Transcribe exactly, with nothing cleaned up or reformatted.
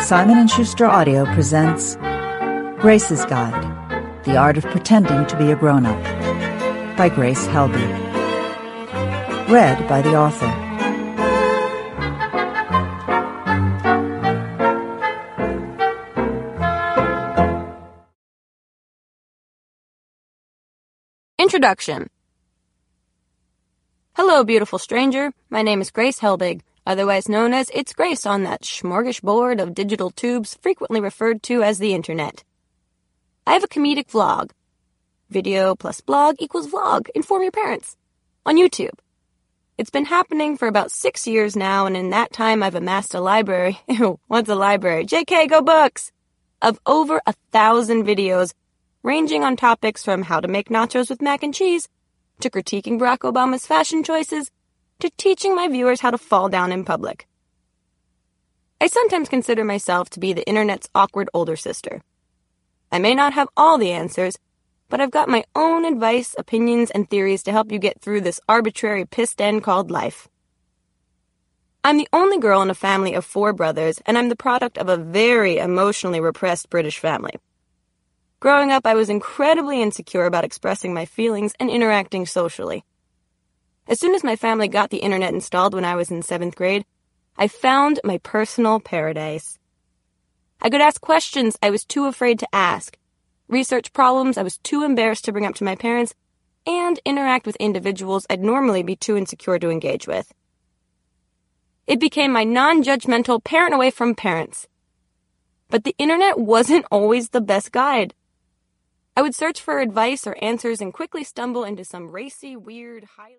Simon and Schuster Audio presents Grace's Guide, The Art of Pretending to be a Grown-Up by Grace Helbig. Read by the author. Introduction. Hello, beautiful stranger. My name is Grace Helbig, otherwise known as It's Grace on that smorgasbord of digital tubes frequently referred to as the Internet. I have a comedic vlog. Video plus blog equals vlog. Inform your parents. On YouTube. It's been happening for about six years now, and in that time I've amassed a library. Ew, what's a library? J K, go books! Of over a thousand videos, ranging on topics from how to make nachos with mac and cheese, to critiquing Barack Obama's fashion choices, to teaching my viewers how to fall down in public. I sometimes consider myself to be the internet's awkward older sister. I may not have all the answers, but I've got my own advice, opinions, and theories to help you get through this arbitrary pissed end called life. I'm the only girl in a family of four brothers, and I'm the product of a very emotionally repressed British family. Growing up, I was incredibly insecure about expressing my feelings and interacting socially. As soon as my family got the internet installed when I was in seventh grade, I found my personal paradise. I could ask questions I was too afraid to ask, research problems I was too embarrassed to bring up to my parents, and interact with individuals I'd normally be too insecure to engage with. It became my non-judgmental parent away from parents. But the internet wasn't always the best guide. I would search for advice or answers and quickly stumble into some racy, weird, highly...